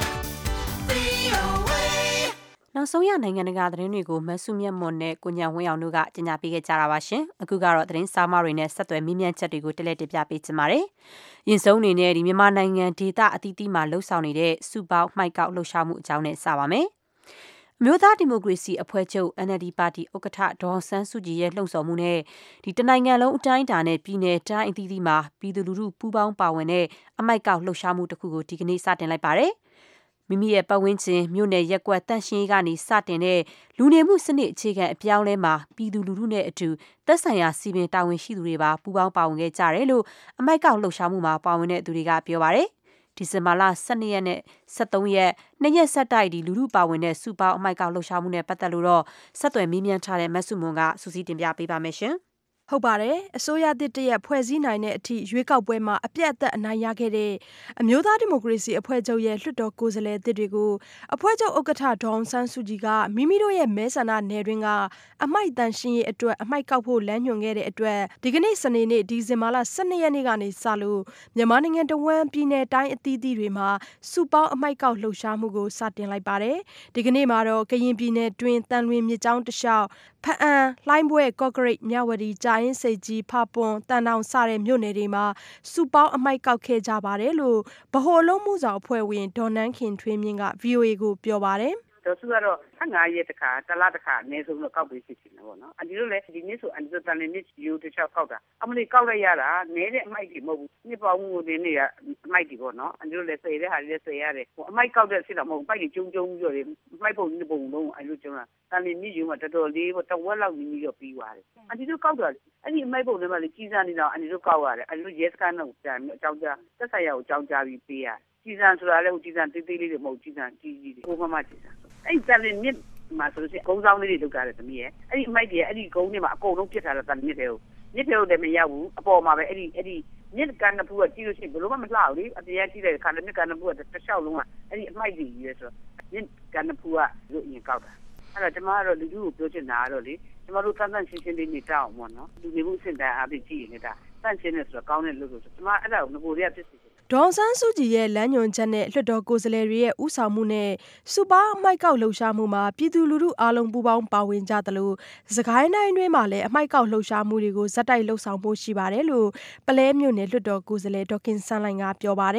VOA. နောက်ဆုံးရနိုင်ငံတကာသတင်းတွေကိုမဆုမြတ်မွန်နဲ့ကိုညာဝင်းအောင်တို့ကကြေညာပေးခဲ့ကြတာပါရှင်။အခုကတော့သတင်းစာမတွေနဲ့ဆက်သွယ်မေးမြန်းချက်တွေကိုတက်လက်တင်ပြပေးချင်ပါတယ်။ယင်းဆုံးအနေနဲ့ဒီမြန်မာနိုင်ငံဒေသအသီးသီးမှာလှုပ်ဆောင်နေတဲ့စုပေါင်းမှိုက်ကောက်လှုပ်ရှားမှုအကြောင်းနဲ့စပါမယ်။အမျိုးသားဒီမိုကရေစီအဖွဲ့ချုပ် NLD ပါတီဥက္ကဋ္ဌဒေါ်ဆန်းစုကြည်ရဲ့လှုံ့ဆော်မှုနဲ့ဒီတနိုင်ငံလုံးအတိုင်းအတာနဲ့ပြည်내တိုင်းအသီးသီးမှာပြည်သူလူထုပူးပေါင်းပါဝင်တဲ့အမိုက်ကောက်လှုပ်ရှားမှုတစ်ခုကိုဒီကနေ့စတင်လိုက်ပါတယ်။မိမိရဲ့ပတ်ဝန်းကျင်မြို့နယ်ရက်ကွက်တန့်ရှင်းရေးကနေစတင်တဲ့လူနေမှုစနစ်အခြေခံအပြောင်းလဲမှာပြည်သူလူထုနဲ့အတူသက်ဆိုင်ရာစီပင်တာဝန်ရှိသူတွေပါပူးပေါင်းပါဝင်ခဲ့ကြတယ်လို့အမိုက်ကောက်လှုပ်ရှားမှုမှာပါဝင်တဲ့သူတွေကပြောပါတယ်။ဒီဇင်ဘာလ12ရက်နဲ့13ရက်နှစ်ရက်ဆက်တိုက်ဒီလူထုပါဝင်တဲ့စုပေါင်းအမိုက်ကောက်လှုပ်ရှားမှုနဲ့ပတ်သက်လို့တော့ဆက်သွယ်မေးမြန်းထားတဲ့မဆုမွန်ကစူးစီးတင်ပြပေးပါမယ်ရှင်။ဟုတ်ပါတယ်အစိုးရသစ်တရက်ဖွဲ့စည်းနိုင်တဲ့အထိရွေးကောက်ပွဲမှာအပြတ်အသတ်အနိုင်ရခဲ့တဲ့အမျိုးသားဒီမိုကရေစီအဖွဲ့ချုပ်ရဲ့လွှတ်တော်ကိုယ်စားလှယ်သစ်တွေကိုအဖွဲ့ချုပ်ဥက္ကဋ္ဌဒေါ်အောင်ဆန်းစုကြည်ကမိမိတို့ရဲ့မဲဆန္ဒနယ်တွင်ကအမိုက်တန်ရှင်းရေးအတွက်အမိုက်ကောက်ဖို့လမ်းညွှန်ခဲ့တဲ့အတွက်ဒီကနေ့စနေနေ့ဒီဇင်ဘာလ12ရက်နေ့ကနေစလို့မြန်မာနိုင်ငံတဝန်းပြည်내တိုင်းအသီးသီးတွေမှာစုပေါင်းအမိုက်ကောက်လှုပ်ရှားမှုကိုစတင်လိုက်ပါတယ်ဒီကနေ့မှာတော့ကရင်ပြည်နယ်တွင်တန်လွင်မြစ်ကြောင်းတစ်လျှောက်ဖအံလှိုင်းဘွဲကော့ကရိတ်မြဝတီကြာရင်စိတ်ကြီးဖပွန်တန်တောင်စတဲ့မြို့နယ်တွေမှာစုပေါင်းအမိုက်ကောက်ခဲ့ကြပါတယ်လို့ဗဟိုအလုံးမှုဆောင်အဖွဲ့ဝင်ဒေါ်နန်းခင်ထွေးမြင့်က VOA ကိုပြောပါတယ်တော်စုကတော့15ရက်တခါတလတခါအနည်းဆုံးတော့ကောက်ပေးဖြစ်နေတယ်ပေါ့နော်အဒီလိုလေဒီနေ့ဆိုအန်တန်နေနေ့ယူတစ်ချောက်ကောက်တာအမလေးကောက်လိုက်ရတာနဲတဲ့အမိုက်တွေမဟုတ်ဘူးနှစ်ပေါင်းမှုတွေနေကအမိုက်တွေပေါ့နော်အဒီလိုလေစေတဲ့ဟာတွေစေရတယ်ဟိုအမိုက်ကောက်တဲ့စစ်တော့မဟုတ်ပိုက်တွေကျုံပြီးတော့လေမိုက်ပုံနှစ်ပုံလုံးအလိုကျုံတာတန်နေနေ့ယူမှာတော်တော်လေးတဝက်လောက်နီးပြီးတော့ပြီးသွားတယ်အဒီလိုကောက်တာအဲ့ဒီအမိုက်ပုံတွေမှာလေကြီးစားနေတော့အဒီလိုကောက်ရတယ်အဒီလိုရဲစခန်းတော့ပြန်အကြောင်းကြားသက်ဆိုင်ရာကိုအကြောင်းကြားပြီးပေးရကြီးစံဆိုတာလည်းဟိုကြီးစံတေးသေးလေးတွေမဟုတ်ကြီးစံကြီးကြီးတွေဟိုမှကြီးစံအဲ့တန်နေမြစ်မှာဆိုလို့ရှိရင်ကုန်းဆောင်လေးတွေလုပ်ကြတယ်သမီးရဲ့အဲ့ဒီအမိုက်တွေအဲ့ဒီကုန်းတွေမှာအကုန်လုံးပြစ်ထားတာတန်မြစ်တွေကိုမြစ်တွေကိုလည်းမရောက်ဘူးအပေါ်မှာပဲအဲ့ဒီမြစ်ကန်နဖူးကကြည့်လို့ရှိရင်ဘယ်လိုမှမလှဘူးလေအတရားကြည့်တဲ့ခါလည်းမြစ်ကန်နဖူးကတစ်လျှောက်လုံးကအဲ့ဒီအမိုက်တွေကြီးရဲဆိုတော့မြစ်ကန်နဖူးကလူအရင်ကောက်တာအဲ့တော့ကျမကတော့လူထုကိုပြောချင်တာကတော့လေကျမတို့တန်းရှင်းရှင်းလေးနေတောင်းပေါ့နော်လူတွေမှုအစဉ်တိုင်းအားဖြင့်ကြည့်နေတာတန်းရှင်းနေဆိုတော့ကောင်းတဲ့လူလို့ဆိုကျမအဲ့ဒါကိုငကိုတွေကပြစ်စီဒေါ်ဆန်းစုကြည်ရဲ့လမ်းညွှန်ချက်နဲ့လွှတ်တော်ကိုယ်စားလှယ်တွေရဲ့ဥဆောင်မှုနဲ့စုပေါင်းအမိုက်ကောက်လှုပ်ရှားမှုမှာပြည်သူလူထုအားလုံးပူးပေါင်းပါဝင်ကြသလိုစကိုင်းတိုင်းတွင်းမှာလည်းအမိုက်ကောက်လှုပ်ရှားမှုတွေကိုဇက်တိုက်လှုပ်ဆောင်ဖို့ရှိပါတယ်လို့ပလဲမြို့နယ်လွှတ်တော်ကိုယ်စားလှယ်ဒေါ်ခင်ဆန်းလိုင်ကပြောပါတယ်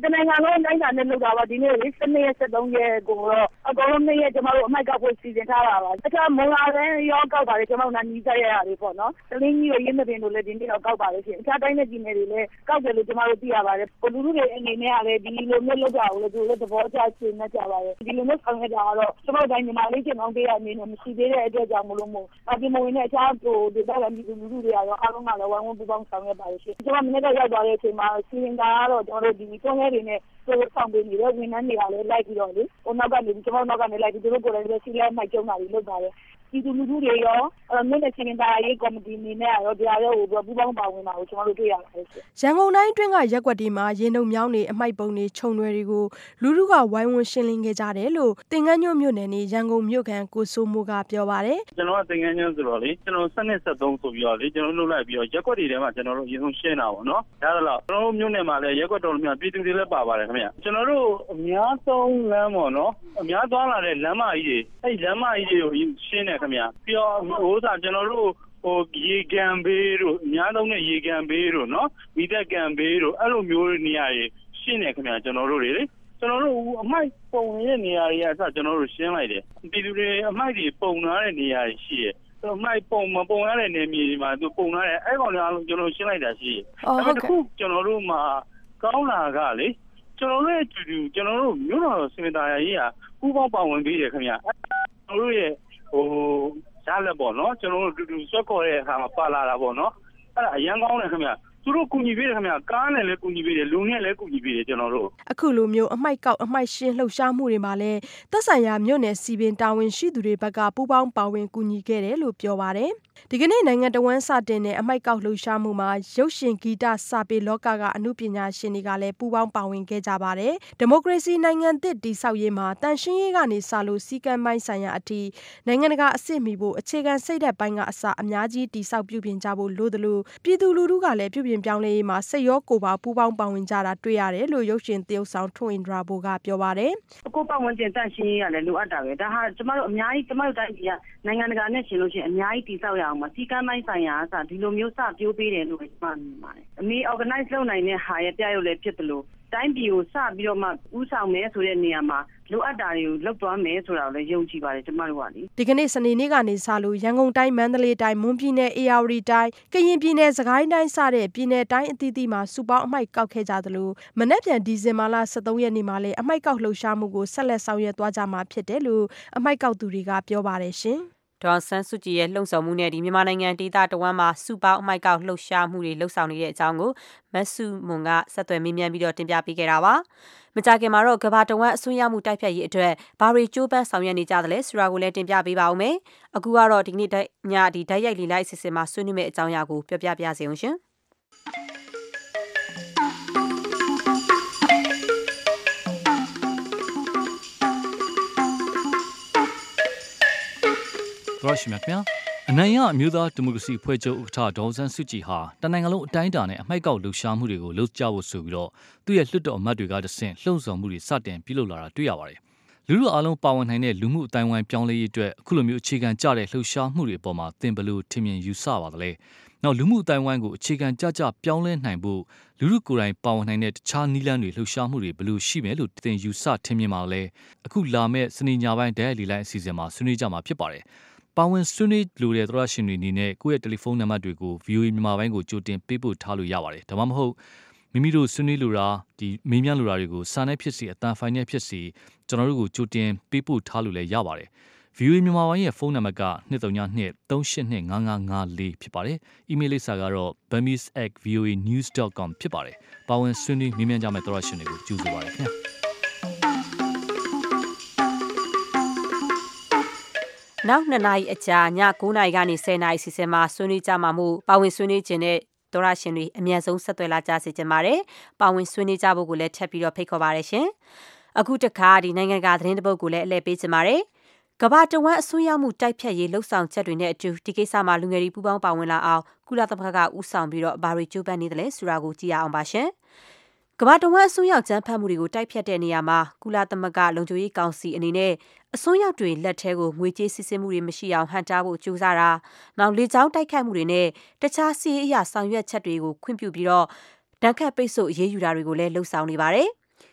တနိုင်ငံလုံးတိုင်းတာနဲ့လုပ်တာပါဒီနေ့လေ12ရက်73ရက်ကိုတော့အကုန်လုံး2ရက်ကျွန်တော်တို့အမိုက်ကောက်ဖို့စီစဉ်ထားတာပါတခြားမုံလာတဲ့ရောကောက်ပါတယ်ကျွန်တော်တို့နီးစပ်ရရတယ်ပေါ့နော်တလင်းကြီးရရင်းမပင်တို့လည်းဒီနေ့တော့ကောက်ပါလေရှင်အခြားတိုင်းနဲ့ပြည်နယ်တွေလည်းကောက်တယ်လို့ကျွန်တော်တို့သိရပါတယ်လူလူတွေအနေနဲ့ကလည်းဒီလိုမျိုးလုပ်တာကိုလည်းသူတို့သဘောကျဆွေးနွေးကြပါတယ်ဒီလိုမျိုးဆောင်ရွက်တာကတော့ကျွန်တော်တိုင်းမြန်မာလေးကျင်းအောင်ပေးရအနေနဲ့မရှိသေးတဲ့အတွက်ကြောင့်မလို့မို့ဒီမဝင်နဲ့အခြားကိုဒီတော့လည်းလူလူတွေကတော့အားလုံးကလည်းဝိုင်းဝန်းပူးပေါင်းဆောင်ရွက်ပါလေရှင်ကျွန်တော်မနေ့ကရောက်သွားတဲ့အချိန်မှာစီရင်တာကတော့ကျွန်တော်တို့ဒီတွန်းလေးတွေနဲ့သူတို့ဆောင်ပေးနေတဲ့ဝန်ထမ်းတွေကလည်းလိုက်ပြီးတော့လေဟိုနောက်ကနေကျွန်တော်နောက်ကနေလိုက်ပြီးသူတို့ကိုယ်လည်းစီလဲမိုက်ကျုံတာတွေလုပ်ပါတယ်ဒီလူလူတွေရောမြို့နယ်ချင်းတိုင်းရေးကော်မတီအနေနဲ့ရောတရားရောပူးပေါင်းပါဝင်တာကိုကျွန်တော်တို့တွေ့ရပါတယ်။ရန်ကုန်တိုင်းအတွင်းကရက်ကွက်တွေမှာရေနှုတ်မြောင်းတွေအမိုက်ပုံတွေခြုံတွေတွေကိုလူလူကဝိုင်းဝန်းရှင်းလင်းခဲ့ကြတယ်လို့တင်ကန်းညွန့်မြို့နယ်နေရန်ကုန်မြို့ခံကိုစိုးမိုးကပြောပါတယ်။ကျွန်တော်ကတင်ကန်းညွန့်ဆိုတော့လေကျွန်တော်7နဲ့73ဆိုပြီးတော့လေကျွန်တော်လှုပ်လိုက်ပြီးတော့ရက်ကွက်တွေထဲမှာကျွန်တော်တို့အရင်ဆုံးရှင်းတာပေါ့နော်။ဒါတော့ကျွန်တော်တို့မြို့နယ်မှာလည်းရက်ကွက်တော်များပြည်သူတွေလည်းပါပါတယ်ခင်ဗျ။ကျွန်တော်တို့အများဆုံးလမ်းပေါ့နော်။အများသွားလာတဲ့လမ်းမကြီးတွေအဲ့လမ်းမကြီးတွေကိုရှင်းတယ်ခင်ဗျ။ပြီးတော့ကျွန်တော်တို့ရေကန်ဘေးတို့အများဆုံးနဲ့ရေကန်ဘေးတို့နော်မိသက်ကန်ဘေးတို့အဲ့လိုမျိုးနေရာတွေရှင်းတယ်ခင်ဗျကျွန်တော်တို့လေကျွန်တော်တို့အမိုက်ပုံနေတဲ့နေရာတွေအစကျွန်တော်တို့ရှင်းလိုက်တယ်ပြည်သူတွေအမိုက်တွေပုံထားတဲ့နေရာတွေရှိတယ်အမိုက်ပုံမပုံရတဲ့နေမြေတွေမှာသူပုံထားတဲ့အဲ့ကောင်တွေအားလုံးကျွန်တော်ရှင်းလိုက်တာရှိတယ်အဲ့ဒါခုကျွန်တော်တို့မှာကောင်းလာကလေကျွန်တော်တို့ရဲ့ကျွန်တော်တို့မြို့တော်စင်တာရေးကပူးပေါင်းပါဝင်ပြီးတယ်ခင်ဗျကျွန်တော်တို့ရဲ့ရားလက်ပေါ့နော်ကျွန်တော်တို့တူဆွဲခေါ်တဲ့အခါမှာပါလာတာပေါ့နော်အဲ့ဒါအရန်ကောင်းတယ်ခင်ဗျသူတို့ကူညီပေးတယ်ခင်ဗျကားနဲ့လည်းကူညီပေးတယ်လူနဲ့လည်းကူညီပေးတယ်ကျွန်တော်တို့အခုလိုမျိုးအမိုက်ကောက်အမိုက်ရှင်းလှုပ်ရှားမှုတွေမှာလည်းသက်ဆိုင်ရာမြို့နယ်စီပင်တာဝန်ရှိသူတွေဘက်ကပူးပေါင်းပါဝင်ကူညီခဲ့တယ်လို့ပြောပါတယ်ဒီကနေ့နိုင်ငံတော်ဝန်စတင်တဲ့အမိုက်ကောက်လှုပ်ရှားမှုမှာရုပ်ရှင်ဂီတစာပေလောကကအမှုပညာရှင်တွေကလည်းပူးပေါင်းပါဝင်ခဲ့ကြပါတယ်ဒီမိုကရေစီနိုင်ငံသစ်တည်ဆောက်ရေးမှာတန်ရှင်းရေးကနေစလို့စီကံပိုင်းဆိုင်ရာအထိနိုင်ငံတကာအဆင့်မီဖို့အခြေခံစိတ်ဓာတ်ပိုင်းကအစအများကြီးတည်ဆောက်ပြုပြင်ကြဖို့လိုသလိုပြည်သူလူထုကလည်းပြုပြင်ပြောင်းလဲရေးမှာစိတ်ရောကိုယ်ပါပူးပေါင်းပါဝင်ကြတာတွေ့ရတယ်လို့ရုပ်ရှင်သရုပ်ဆောင်ထွန်းအင်ဒရာဘိုကပြောပါတယ်ကိုပတ်ဝန်းကျင်တန်ရှင်းရေးကလည်းလိုအပ်တာပဲဒါဟာကျမတို့အများကြီးကျမတို့တိုင်းပြည်ကနိုင်ငံတကာနဲ့ရှင်လို့ရှိရင်အများကြီးတည်ဆောက်ရအောင်မှာစီကံပိုင်းဆိုင်ရာအစဒီလိုမျိုးစပြိုးပေးတယ်လို့ကျမမြင်ပါတယ်အမေ organize လုပ်နိုင်တဲ့ဟာရဲ့ပြရုပ်လည်းဖြစ်တယ်လို့တိုင်းပြည်ကိုစပြီးတော့မှဥဆောင်မယ်ဆိုတဲ့နေရာမှာလိုအပ်တာတွေကိုလုပ်သွားမယ်ဆိုတာကိုလည်းယုံကြည်ပါတယ်ကျမတို့ကလေဒီကနေ့စနေနေ့ကနေစလို့ရန်ကုန်တိုင်းမန္တလေးတိုင်းမွန်ပြည်နယ်အေရဝတီတိုင်းကရင်ပြည်နယ်စကိုင်းတိုင်းစတဲ့ပြည်နယ်တိုင်းအသီးသီးမှာစုပေါင်းအမိုက်ကောက်ခဲ့ကြသလိုမနက်ဖြန်ဒီဇင်ဘာလ23ရက်နေ့မှာလည်းအမိုက်ကောက်လှုပ်ရှားမှုကိုဆက်လက်ဆောင်ရွက်သွားကြမှာဖြစ်တယ်လို့အမိုက်ကောက်သူတွေကပြောပါတယ်ရှင်ဒေါ်ဆန်းစုကြည်ရဲ့လှုံ့ဆော်မှုနဲ့မြန်မာနိုင်ငံဒေသတဝမ်းမှာစုပေါင်းအမိုက်ကောက်လှုပ်ရှားမှုတွေလှုပ်ဆောင်နေတဲ့အကြောင်းကိုမဆုမွန်ကဆက်သွယ်မေးမြန်းပြီးတော့တင်ပြပေးခဲ့တာပါ။မကြာခင်မှာတော့ကမ္ဘာတဝမ်းအစွန်းရောက်မှုတိုက်ဖျက်ရေးအတွက်ဘာတွေကြိုးပမ်းဆောင်ရွက်နေကြသလဲဆိုတာကိုလည်းတင်ပြပေးပါဦးမယ်။အခုကတော့ဒီနေ့ညဓာတ်ရိုက်လေလိုက်အစီအစဉ်မှာဆွေးနွေးမယ့်အကြောင်းအရာကိုပြောပြပါရစေအောင်ရှင်။သောရှိမြတ်များအနိုင်ရအမျိုးသားဒီမိုကရေစီဖွဲ့ချုပ်ဥက္ကဋ္ဌဒေါ်ဆန်းစုကြည်ဟာတနိုင်ငံလုံးအတိုင်းအတာနဲ့အမိုက်ကောက်လှုပ်ရှားမှုတွေကိုလှုပ်ကြဖို့ဆိုပြီးတော့သူ့ရဲ့လွှတ်တော်အမတ်တွေကတဆင့်လှုံ့ဆော်မှုတွေစတင်ပြုလုပ်လာတာတွေ့ရပါတယ်။လူထုအားလုံးပါဝင်နိုင်တဲ့လူမှုအတိုင်းအဝိုင်းပြောင်းလဲရေးအတွက်အခုလိုမျိုးအခြေခံကျတဲ့လှုပ်ရှားမှုတွေအပေါ်မှာသင်ဘယ်လိုထင်မြင်ယူဆပါသလဲ။နောက်လူမှုအတိုင်းအဝိုင်းကိုအခြေခံကျပြောင်းလဲနိုင်ဖို့လူထုကိုယ်တိုင်ပါဝင်နိုင်တဲ့တခြားနည်းလမ်းတွေလှုပ်ရှားမှုတွေဘယ်လိုရှိမယ်လို့သင်ယူဆထင်မြင်ပါလဲ။အခုလာမယ့်စနေညပိုင်းဓာတ်ရိုက်လေလိုက်အစီအစဉ်မှာဆွေးနွေးကြမှာဖြစ်ပါတယ်။ပါဝင်ဆွေးနွေးလိုတဲ့သောရရှင်တွေအနေနဲ့ကိုယ့်ရဲ့တယ်လီဖုန်းနံပါတ်တွေကို VOA မြန်မာပိုင်းကိုကြိုတင်ပေးပို့ထားလို့ရပါတယ်။ဒါမှမဟုတ်မိမိတို့ဆွေးနွေးလိုတာဒီမေးမြန်းလိုတာတွေကိုစာနဲ့ဖြစ်စီအတန်ဖိုင်နဲ့ဖြစ်စီကျွန်တော်တို့ကိုကြိုတင်ပေးပို့ထားလို့လည်းရပါတယ်။ VOA မြန်မာပိုင်းရဲ့ဖုန်းနံပါတ်က232382554ဖြစ်ပါတယ်။ email လိပ်စာကတော့ burmese@voanews.com ဖြစ်ပါတယ်။ပါဝင်ဆွေးနွေးမေးမြန်းကြမယ့်သောရရှင်တွေကိုကြိုဆိုပါရစေခင်ဗျာ။နောက်2နာရီအကြာည9နာရီကနေ10နာရီစီစဉ်မှာဆွေးနွေးကြမှာမို့ပါဝင်ဆွေးနွေးခြင်းနဲ့သောရရှင်တွေအမြန်ဆုံးဆက်သွယ်လာကြစေချင်ပါတယ်။ပါဝင်ဆွေးနွေးကြဖို့ကိုလည်းထပ်ပြီးတော့ဖိတ်ခေါ်ပါရရှင်။အခုတခါဒီနိုင်ငံတကာသတင်းတပုတ်ကိုလည်းအလှည့်ပေးချင်ပါတယ်။ကမ္ဘာတဝန်းအစွန်းရောက်မှုတိုက်ဖြတ်ရေးလှုပ်ဆောင်ချက်တွေနဲ့အတူဒီကိစ္စမှာလူငယ်တွေပူးပေါင်းပါဝင်လာအောင်ကုလသမဂ္ဂကဦးဆောင်ပြီးတော့ဘာတွေကြိုးပမ်းနေတယ်လဲဆိုတာကိုကြည့်ရအောင်ပါရှင်။ကမ္ဘာတဝန်းအစွန်းရောက်ကျန်းဖတ်မှုတွေကိုတိုက်ဖြတ်တဲ့နေရာမှာကုလသမဂ္ဂလုံခြုံရေးကောင်စီအနေနဲ့အစွန်းရောက်တွေလက်ထဲကိုငွေကြေးစစ်ဆေးမှုတွေမရှိအောင်ဟန့်တားဖို့ကြိုးစားတာနောက်လေကြောင်းတိုက်ခိုက်မှုတွေနဲ့တခြားစီးရေးအရာဆောင်ရွက်ချက်တွေကိုခွင့်ပြုပြီးတော့ဒဏ်ခတ်ပိတ်ဆို့အရေးယူတာတွေကိုလည်းလှုံ့ဆော်နေပါတယ်။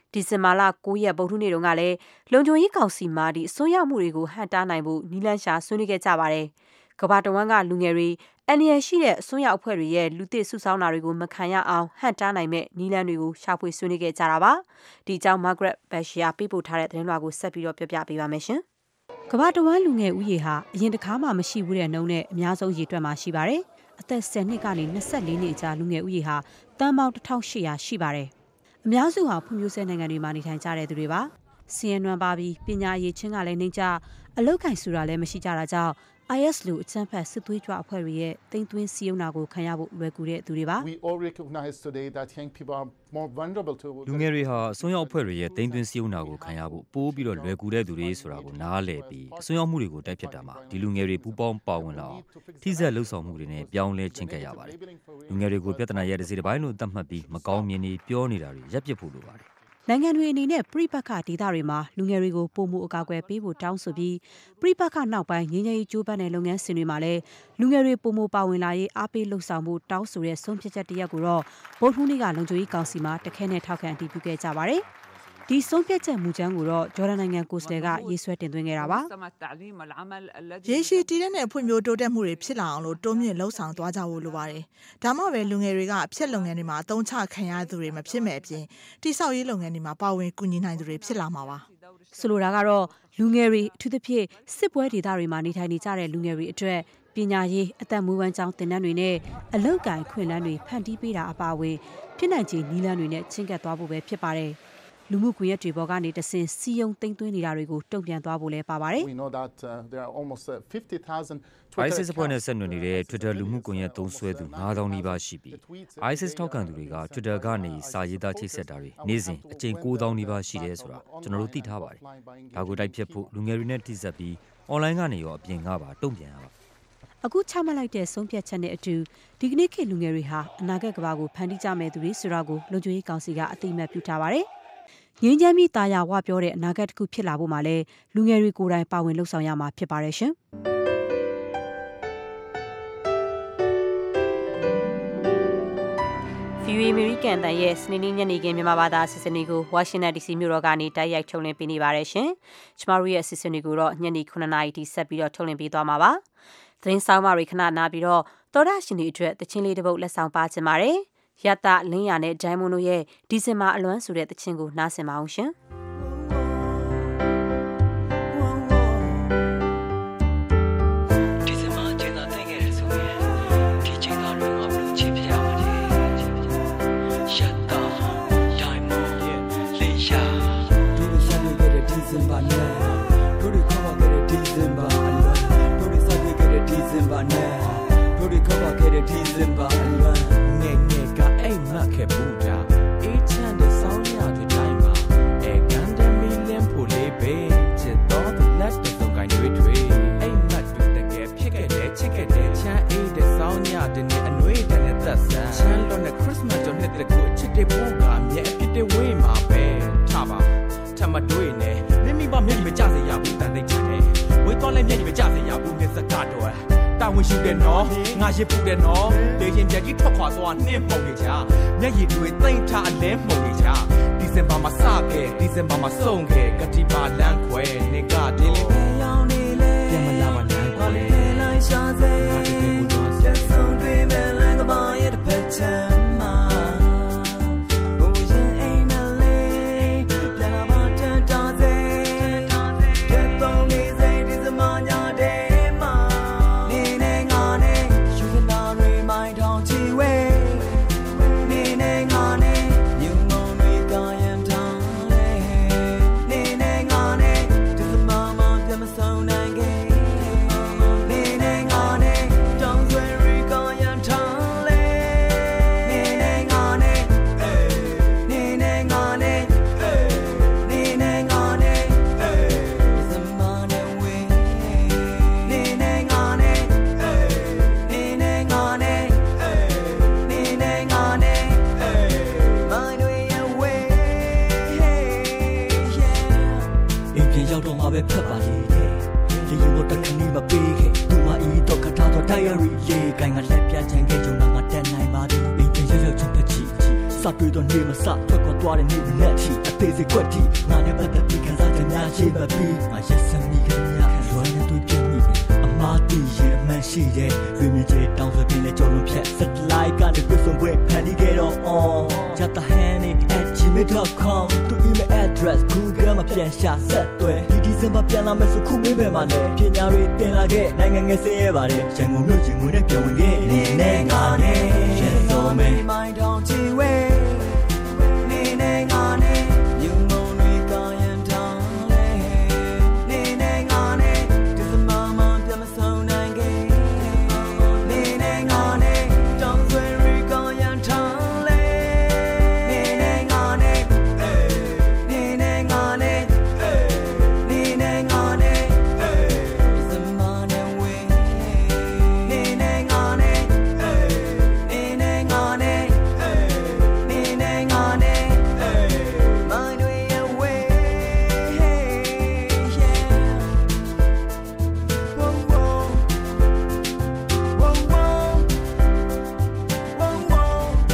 ဒီဇင်ဘာလ9ရက်ဗုဒ္ဓနေ့တုန်းကလည်းလုံခြုံရေးကောင်စီမှာဒီအစွန်းရောက်မှုတွေကိုဟန့်တားနိုင်ဖို့နီလန်းရှာဆွေးနွေးခဲ့ကြပါတယ်ကမ္ဘာတဝန်းကလူငယ်တွေအန်ရရှိတဲ့အစွန်းရောက်အဖွဲ့တွေရဲ့လူသစ်စုဆောင်းတာတွေကိုမခံရအောင်ဟန့်တားနိုင်မဲ့နီလန်းတွေကိုရှာဖွေဆွေးနွေးခဲ့ကြတာပါဒီအကြောင်း Margaret Bashir ပေးပို့ထားတဲ့သတင်းလွှာကိုဆက်ပြီးတော့ပြောပြပေးပါမယ်ရှင်ကမ္ဘာတဝန်းလူငယ်ဦးရေဟာအရင်တစ်ခါမှမရှိဘူးတဲ့နှုန်းနဲ့အများဆုံးရေတွက်မှာရှိပါတယ်အသက်10နှစ်ကနေ24နှစ်ကြာလူငယ်ဦးရေဟာတန်ပေါင်း1800ရှိပါတယ်အများစုဟာဖွံ့ဖြိုးဆဲနိုင်ငံတွေမှာနေထိုင်ကြတဲ့သူတွေပါစီးရဲနွမ်းပါပြီးပညာရေးချင်းကလည်းနှိမ့်ကြအလောက်ကိုင်ဆိုတာလည်းမရှိကြတာကြောင့် IS လူအချမ်းဖတ်စစ်သွေးကြွအဖွဲ့တွေရဲ့တိမ်သွင်းစီယုံနာကိုခံရဖို့လွယ်ကူတဲ့သူတွေပါ We all recognize today that young people are more vulnerable to လူငယ်တွေဟာအစွန်းရောက်အဖွဲ့တွေရဲ့တိမ်သွင်းစီယုံနာကိုခံရဖို့ပိုးပြီးတော့လွယ်ကူတဲ့သူတွေဆိုတာကိုနားလည်ပြီးအစွန်းရောက်မှုတွေကိုတိုက်ဖြတ်တာမှာဒီလူငယ်တွေပူးပေါင်းပါဝင်လာအောင်ထိစက်လှုပ်ဆောင်မှုတွေနဲ့ပြောင်းလဲချင်းကပ်ရပါတယ်လူငယ်တွေကိုပြဿနာရဲ့တစ်စိတ်တစ်ပိုင်းလို့သတ်မှတ်ပြီးမကောင်းမြင်နေပြောနေတာတွေရပ်ပစ်ဖို့လိုပါတယ်နိုင်ငံတွေအနေနဲ့ပြိပက္ခဒေသတွေမှာလူငယ်တွေကိုပုံမှုအကာအကွယ်ပေးဖို့တောင်းဆိုပြီးပြိပက္ခနောက်ပိုင်းငြိမ်းချမ်းရေးကြိုးပမ်းတဲ့လုပ်ငန်းစဉ်တွေမှာလည်းလူငယ်တွေပုံမှုပါဝင်လာရေးအားပေးလှုပ်ဆောင်မှုတောင်းဆိုတဲ့ဆုံးဖြတ်ချက်တရက်ကိုတော့ဗုဒ္ဓဟူးနေ့ကလုံခြုံရေးကောင်စီမှာတခဲနဲ့ထောက်ခံအတည်ပြုခဲ့ကြပါတယ်ဒီဆုံးဖြတ်ချက်မူကြမ်းကိုတော့ဂျော်ဒန်နိုင်ငံကိုစလဲကရေးဆွဲတင်သွင်းခဲ့တာပါရေရှည်တည်တဲ့ဖွံ့ဖြိုးတိုးတက်မှုတွေဖြစ်လာအောင်လို့တိုးမြင့်လှုပ်ဆောင်သွားကြဖို့လိုပါတယ်ဒါမှပဲလူငယ်တွေကအဖြစ်လုပ်ငန်းတွေမှာအသုံးချခံရသူတွေမဖြစ်မဲ့အပြင်တိဆောက်ရေးလုပ်ငန်းတွေမှာပါဝင်ကူညီနိုင်သူတွေဖြစ်လာမှာပါဆိုလိုတာကတော့လူငယ်တွေအထူးသဖြင့်စစ်ပွဲဒေသတွေမှာနေထိုင်နေကြတဲ့လူငယ်တွေအတွက်ပညာရေးအသက်မွေးဝမ်းကြောင်းသင်တန်းတွေနဲ့အလုပ်ကိုင်ခွင့်လန်းတွေဖန်တီးပေးတာအပါအဝင်ဖြစ်နိုင်ခြေနည်းလမ်းတွေနဲ့ချင်းကပ်သွားဖို့ပဲဖြစ်ပါတယ်လူမှုကွန်ရက်တွေပေါ်ကနေတဆင့်စီယုံသိမ်းသွင်းနေတာတွေကိုတုံ့ပြန်သွားဖို့လည်းပါပါတယ် We know that there are almost 50,000 ISIS အဖွဲ့နဲ့ဆက်နွယ်နေတဲ့ Twitter လူမှုကွန်ရက်သုံးစွဲသူ 9000 နီးပါးရှိပြီး ISIS ထောက်ခံသူတွေက Twitter ကနေစာရေးသားချိတ်ဆက်တာတွေနေ့စဉ်အကြိမ် 9000 နီးပါးရှိတယ်ဆိုတာကျွန်တော်တို့သိထားပါတယ်ဒါကိုတိုက်ဖြတ်ဖို့လူငယ်တွေနဲ့ထိစပ်ပြီး online ကနေရောအပြင်ကပါတုံ့ပြန်ရပါအခုချမှတ်လိုက်တဲ့ဆုံးဖြတ်ချက်နဲ့အတူဒီကနေ့ခေတ်လူငယ်တွေဟာအနာဂတ်ကမ္ဘာကိုဖန်တီးကြမယ့်သူတွေဆိုတာကိုလုံခြုံရေးကောင်စီကအသိအမှတ်ပြုထားပါတယ်ငြိမ်းချမ်းပြီးတာယာဝပြောတဲ့အနာဂတ်တစ်ခုဖြစ်လာဖို့မှာလဲလူငယ်တွေကိုယ်တိုင်ပါဝင်လှုပ်ဆောင်ရမှာဖြစ်ပါတယ်ရှင်။ VOA American တန်ရဲ့စနေနေ့ညနေခင်းမြန်မာဘာသာအစီအစဉ်တွေကို Washington DC မြို့တော်ကနေတိုက်ရိုက်ထုတ်လွှင့်ပေးနေပါတယ်ရှင်။ကျမတို့ရဲ့အစီအစဉ်တွေကိုတော့ညနေ 9:00 နာရီထိဆက်ပြီးတော့ထုတ်လွှင့်ပေးသွားမှာပါ။သတင်းဆောင်မတွေခဏနားပြီးတော့သောတာရှင်တွေအတွက်တခြင်းလေးတစ်ပုဒ်လက်ဆောင်ပါချင်ပါတယ်။ရတလင်းရနဲ့ဒိုင်းမွန်တို့ရဲ့ဒီဇင်ဘာအလွမ်းဆိုတဲ့သချင်းကိုနားဆင်ပါအောင်ရှင်ငါရစ်ပူတယ်နော်လေရင်ပြက်ကြီးထွက်ခွာသွားနှင်းမှုန်နေချာမျက်ရည်တွေသိမ့်ထားအလဲမှုန်နေချာဒီဇင်ဘာမှာစခဲ့ဒီဇင်ဘာမှာဆုံးခဲ့ကတိပါလန်းခွဲနေကဒီလေးရောင်နေလေပြန်မလာပါနိုင်ခွဲလိုက်ရှာစေလက်ဆုံးတွေမဲ့လမ်းကပါရဲ့တစ်ဖက်ချမ်းမှာဘိုးရင်အိမ်မလေးပြန်လာပါတန်တာစေတဲ့ပုံလေးစိတ်ဒီဇင်ဘာညတဲ့ဖက်ပါလေရေယူတော့တခဏီမပေးခဲ့သူမအီတော့ခထားတော့ diary လေးကိုင်ကလက်ပြချင်ခဲ့ကြုံငါတက်နိုင်ပါသည်အိမ်ပြန်ရောက်ချင်တဲ့ချီစတွေ့တော့နေမစထွက်ခွာသွားတဲ့နေမနဲ့ထိအသေးစိတ်ကွက်ထိငါနဲ့ပတ်သက်ပြီးခံစားချက်များရှိပါပြီငါရက်စက်မိခင်များလွယ်နေတွေ့ပြမိပြီအမားတီရဲ့အမှန်ရှိတဲ့လွေမြကျတောင်းဆိုပြလဲကြော်လုံးဖြတ် satellite ကနေပြဆုံပွဲဖန်တီးခဲ့တော့ on jatahani@gmail.com သူ email address google မှာပြန်ရှာဆက်သွယ်ဒီဒီဇင်ဘာပြန်လာမယ်ဆိုခုမင်းပဲမှာလဲပညာတွေတင်လာခဲ့နိုင်ငံငယ်ဆင်းရဲပါတယ်ရန်ကုန်မြို့ချင်းငွေနဲ့ပြောင်းဝင်ခဲ့နေနဲ့ငါနဲ့ရဲစောမဲ my don't you way နေနဲ့ငါနဲ့ညုံမုံတွေကရင်တောင်းလဲနေနဲ့ငါနဲ့ဒီစမမပြန်မဆုံးနိုင်ခဲ့နေနဲ့ငါနဲ့တောင်းဆွေတွေကရင်တောင်းလဲနေနဲ့ငါနဲ့နေနဲ့ငါနဲ့နေနဲ့ငါနဲ့ဒီစမနဲ့ဝေးနေနဲ့ငါနဲ့နေနဲ့ငါနဲ့နေနဲ့ငါနဲ့မိုင်းတွေရဲ့ဝေး Whoa whoa whoa whoa whoa whoa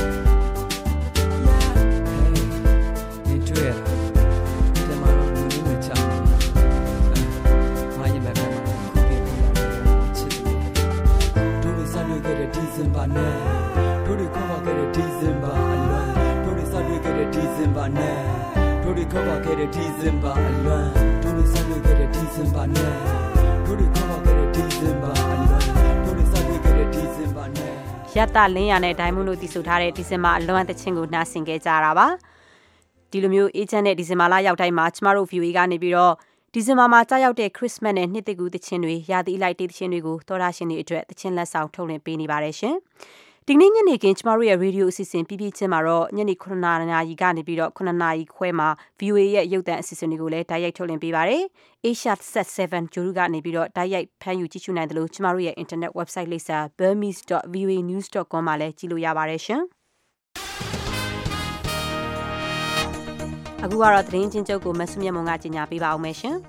yeah hey 你တွေ့ရတမတော်ဘူးလေးနဲ့ချမ်းငါရင်မဲ့မှာခုပြေပူလာတယ်ချစ်တယ်တို့တွေစတွေ့ခဲ့တဲ့ဒီဇင်ဘာနဲ့တို့တွေခေါ်ပါခဲ့တဲ့ဒီဇင်ဘာအလွန်တို့တွေစတွေ့ခဲ့တဲ့ဒီဇင်ဘာနဲ့တို့တွေခေါ်ပါခဲ့တဲ့ဒီဇင်ဘာအလွန်တို့တွေစတွေ့ခဲ့တဲ့ဒီဇင်ဘာနဲ့တို့တွေခေါ်ပါခဲ့တဲ့ဒီဇင်ဘာအလွန်တို့တွေစတွေ့ခဲ့တဲ့ဒီဇင်ဘာနဲ့ရတလင်းရနဲ့ဒိုင်းမွန်းတို့တည်ဆိုထားတဲ့ဒီဇင်ဘာအလွန်သချင်းကိုနှာဆင်ခဲ့ကြတာပါဒီလိုမျိုးအေဂျင့်နဲ့ဒီဇင်ဘာလရောက်တိုင်းမှာကျမတို့ view ကနေပြီးတော့ဒီဇင်ဘာမှာကြာရောက်တဲ့ခရစ်စမတ်နဲ့နှစ်သစ်ကူးသချင်းတွေရာသီအလိုက်တေးသချင်းတွေကိုသောတာရှင်တွေအတွက်သချင်းလက်ဆောင်ထုတ်လွှင့်ပေးနေပါတယ်ရှင်ဒီနေ့ညနေခင်းကျမတို့ရဲ့ရေဒီယိုအစီအစဉ်ပြီးချင်းမှာတော့ညနေ9:00နာရီကနေပြီးတော့9:00နာရီခွဲမှာ VOA ရဲ့ရုပ်သံအစီအစဉ်တွေကိုလည်းတိုက်ရိုက်ထုတ်လွှင့်ပေးပါတယ် Asia Set 7 ဂျိုရုကနေပြီးတော့တိုက်ရိုက်ဖမ်းယူကြည့်ရှုနိုင်တယ်လို့ကျမတို့ရဲ့ internet website လိပ်စာ burmese.voanews.com မှာလည်းကြည့်လို့ရပါတယ်ရှင်အခုကတော့သတင်းချင်းချုပ်ကိုမဆုမြတ်မုံကကြီးညာပေးပါအောင်မယ်ရှင်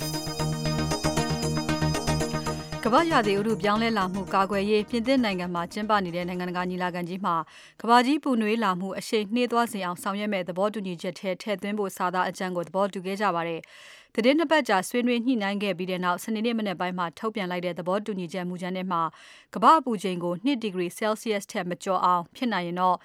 ကမ္ဘာရာသီဥတုပြောင်းလဲလာမှုကာကွယ်ရေးပြင်သစ်နိုင်ငံမှာကျင်းပနေတဲ့နိုင်ငံတကာညီလာခံကြီးမှာကမ္ဘာကြီးပူနွေးလာမှုအရှိန်နှေးသွားစေအောင်ဆောင်ရွက်မဲ့သဘောတူညီချက်ထဲထည့်သွင်းဖို့စာသားအကြံကိုသဘောတူခဲ့ကြပါတယ်။သတင်းနှစ်ပတ်ကြာဆွေးနွေးညှိနှိုင်းခဲ့ပြီးတဲ့နောက်စနေနေ့မနက်ပိုင်းမှာထုတ်ပြန်လိုက်တဲ့သဘောတူညီချက်မူကြမ်းထဲမှာကမ္ဘာအပူချိန်ကို2 degree Celsius ထက်မကျော်အောင်ဖြစ်နိုင်ရင်တော့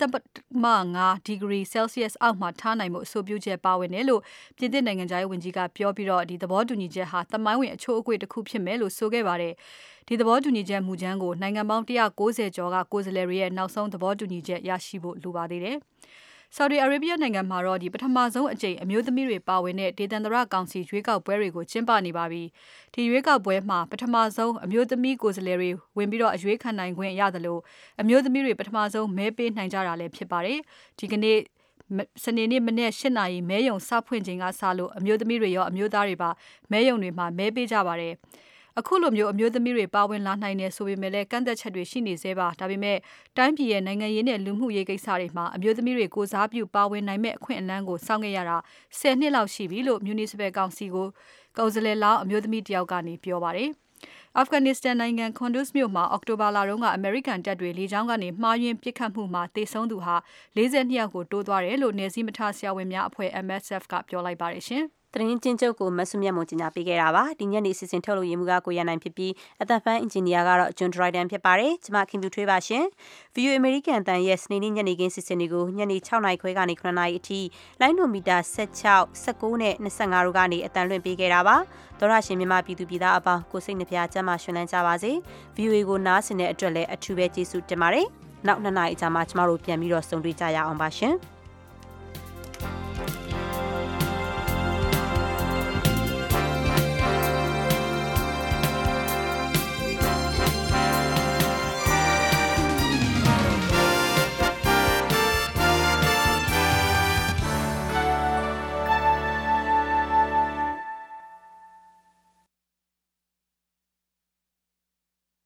1.5 degree Celsius အောက်မှာထားနိုင်မှုအဆိုပြုချက်ပါဝင်တယ်လို့ပြင်သစ်နိုင်ငံသားဝန်ကြီးကပြောပြီးတော့ဒီသဘောတူညီချက်ဟာသမိုင်းဝင်အချိုးအကွေ့တစ်ခုဖြစ်မယ်လို့ဆိုခဲ့ပါတယ်။ဒီသဘောတူညီချက်မူကြမ်းကိုနိုင်ငံပေါင်း190ကျော်ကကိုယ်စားလှယ်တွေရဲ့နောက်ဆုံးသဘောတူညီချက်ရရှိဖို့လိုပါသေးတယ်။ Saudi Arabia နိုင်ငံမှာတော့ဒီပထမဆုံးအကြိမ်အမျိုးသမီးတွေပါဝင်တဲ့ဒေသန္တရကောင်စီရွေးကောက်ပွဲတွေကိုကျင်းပနေပါပြီ။ဒီရွေးကောက်ပွဲမှာပထမဆုံးအမျိုးသမီးကိုယ်စားလှယ်တွေဝင်ပြီးတော့အရွေးခံနိုင်ခွင့်ရတယ်လို့အမျိုးသမီးတွေပထမဆုံးမဲပေးနိုင်ကြတာလည်းဖြစ်ပါတယ်။ဒီကနေ့စနေနေ့မနေ့8နာရီမဲယုံစဖွင့်ချိန်ကစလို့အမျိုးသမီးတွေရောအမျိုးသားတွေပါမဲယုံတွေမှာမဲပေးကြပါတယ်။အခုလိုမျိုးအမျိုးသမီးတွေပါဝင်လာနိုင်တယ်ဆိုပေမဲ့လည်းကန့်သက်ချက်တွေရှိနေသေးပါဒါပေမဲ့တိုင်းပြည်ရဲ့နိုင်ငံရေးနဲ့လူမှုရေးကိစ္စတွေမှာအမျိုးသမီးတွေကိုစားပြုပါဝင်နိုင်မဲ့အခွင့်အလမ်းကိုစောင့်ခဲ့ရတာ10နှစ်လောက်ရှိပြီလို့ Municipal Council ကိုကိုယ်စားလှယ်လောင်းအမျိုးသမီးတယောက်ကနေပြောပါတယ်အာဖဂန်နစ္စတန်နိုင်ငံခွန်ဒုစ်မြို့မှာအောက်တိုဘာလတုန်းကအမေရိကန်တပ်တွေလေကြောင်းကနေမှားယွင်းပစ်ခတ်မှုမှာတေဆုံးသူဟာ42ယောက်ကိုတိုးသွားတယ်လို့နယ်စည်းမထားဆရာဝန်များအဖွဲ့ MSF ကပြောလိုက်ပါတယ်ရှင်သတင်းချင်းချုပ်ကိုမဆုမြတ်မုံကြီးညာပေးခဲ့တာပါဒီညနေအစီအစဉ်ထုတ်လို့ရမှုကကိုရနိုင်ဖြစ်ပြီးအသက်ဖန်အင်ဂျင်နီယာကတော့ John Dryden ဖြစ်ပါတယ်ကျွန်မခင်ဗျူထွေးပါရှင် VOA American တန်ရဲ့စနေနေ့ညနေခင်းစီစဉ်တွေကိုညနေ6နာရီခွဲကနေ9နာရီအထိလိုင်းဒိုမီတာ16 19နဲ့25တို့ကနေအတန်လွှင့်ပေးခဲ့တာပါသောရရှင်မြန်မာပြည်သူပြည်သားအပေါင်းကိုစိတ်နှပြကျမ်းမာရှင်လန်းကြပါစေ VOA ကိုနားဆင်တဲ့အတွက်လည်းအထူးပဲကျေးဇူးတင်ပါတယ်နောက်2နာရီကြာမှကျမတို့ပြန်ပြီးတော့ဆုံတွေ့ကြရအောင်ပါရှင်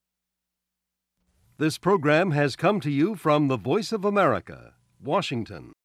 This program has come to you from the Voice of America, Washington.